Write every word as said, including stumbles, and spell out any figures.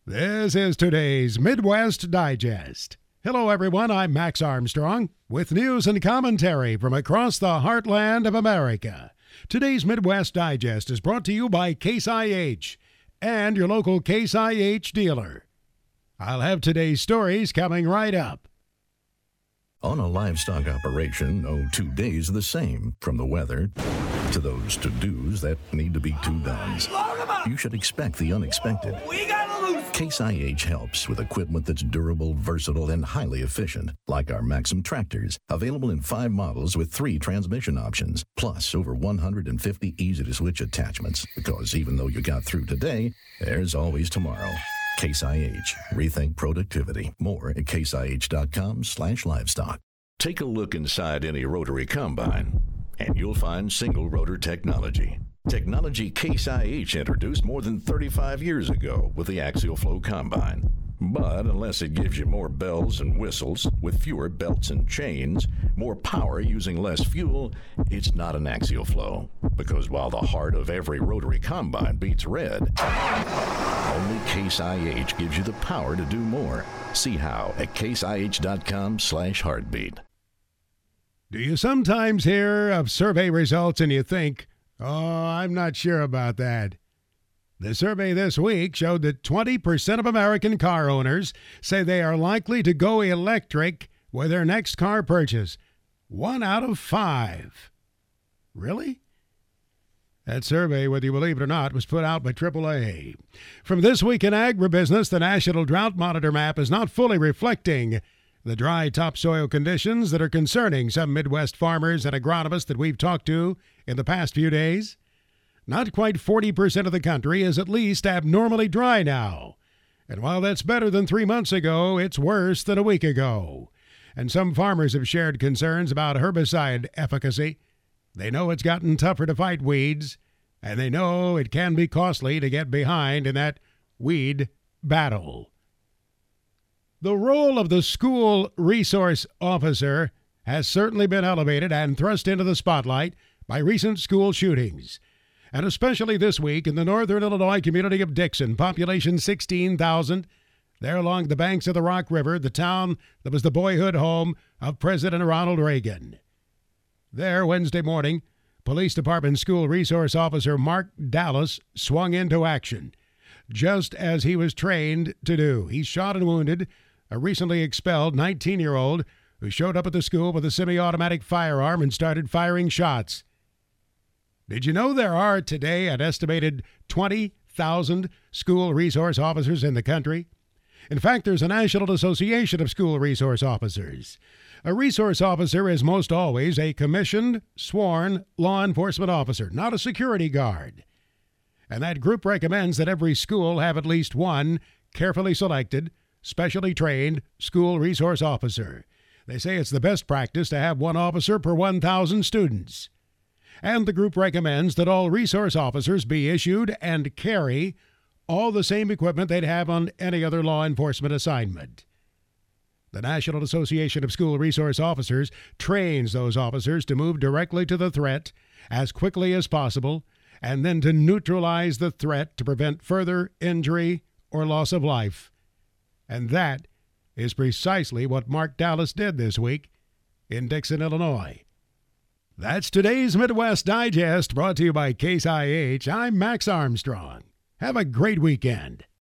This is today's Midwest Digest. Hello, everyone. I'm Max Armstrong with news and commentary from across the heartland of America. Today's Midwest Digest is brought to you by Case I H and your local Case I H dealer. I'll have today's stories coming right up. On a livestock operation, no two days are the same, from the weather to those to-dos that need to be two-dones. You should expect the unexpected. Case I H helps with equipment that's durable, versatile, and highly efficient, like our Maxim tractors, available in five models with three transmission options, plus over one hundred fifty easy-to-switch attachments, because even though you got through today, there's always tomorrow. Case I H. Rethink productivity. More at caseih.com slash livestock. Take a look inside any rotary combine, and you'll find single rotor technology. Technology Case I H introduced more than thirty-five years ago with the Axial Flow Combine. But unless it gives you more bells and whistles with fewer belts and chains, more power using less fuel, it's not an Axial Flow. Because while the heart of every rotary combine beats red, only Case I H gives you the power to do more. See how at caseih.com slash heartbeat. Do you sometimes hear of survey results and you think, oh, I'm not sure about that? The survey this week showed that twenty percent of American car owners say they are likely to go electric with their next car purchase. One out of five. Really? That survey, whether you believe it or not, was put out by triple A. From This Week in Agribusiness, the National Drought Monitor map is not fully reflecting the dry topsoil conditions that are concerning some Midwest farmers and agronomists that we've talked to in the past few days. Not quite forty percent of the country is at least abnormally dry now. And while that's better than three months ago, it's worse than a week ago. And some farmers have shared concerns about herbicide efficacy. They know it's gotten tougher to fight weeds, and they know it can be costly to get behind in that weed battle. The role of the school resource officer has certainly been elevated and thrust into the spotlight by recent school shootings. And especially this week in the northern Illinois community of Dixon, population sixteen thousand, there along the banks of the Rock River, the town that was the boyhood home of President Ronald Reagan. There, Wednesday morning, Police Department School Resource Officer Mark Dallas swung into action, just as he was trained to do. He shot and wounded a recently expelled nineteen-year-old who showed up at the school with a semi-automatic firearm and started firing shots. Did you know there are today an estimated twenty thousand school resource officers in the country? In fact, there's a National Association of School Resource Officers. A resource officer is most always a commissioned, sworn law enforcement officer, not a security guard. And that group recommends that every school have at least one carefully selected, specially trained school resource officer. They say it's the best practice to have one officer per one thousand students. And the group recommends that all resource officers be issued and carry all the same equipment they'd have on any other law enforcement assignment. The National Association of School Resource Officers trains those officers to move directly to the threat as quickly as possible and then to neutralize the threat to prevent further injury or loss of life. And that is precisely what Mark Dallas did this week in Dixon, Illinois. That's today's Midwest Digest, brought to you by Case I H. I'm Max Armstrong. Have a great weekend.